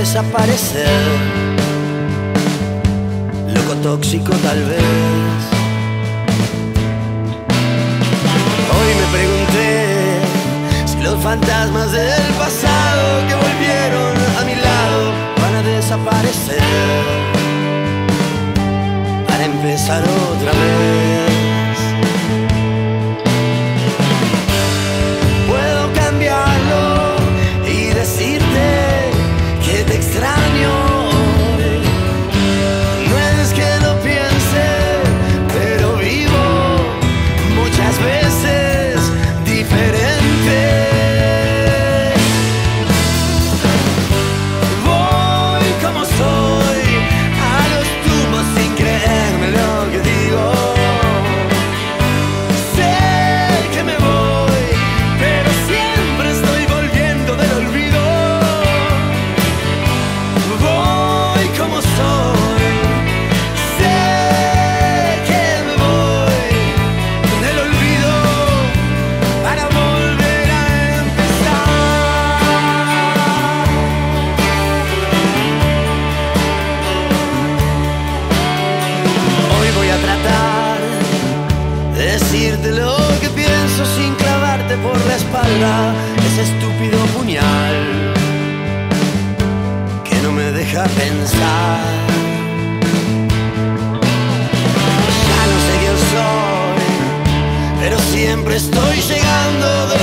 desaparecer. Loco tóxico tal vez. Hoy me pregunté si los fantasmas del pasado que volvieron a mi lado van a desaparecer para empezar otra vez. Puedo cambiarlo y decirte que te extraño. No es que lo piense, pero vivo muchas veces diferente. Voy como soy a los tumbos sin creerme lo que digo. Sé que me voy, pero siempre estoy volviendo del olvido. Voy como soy, sé que me voy del olvido para volver a empezar. Hoy voy a tratar de decirte lo que pienso sin clavarte por la espalda ese estúpido puñal que no me deja pensar. Ya no sé quién soy, pero siempre estoy llegando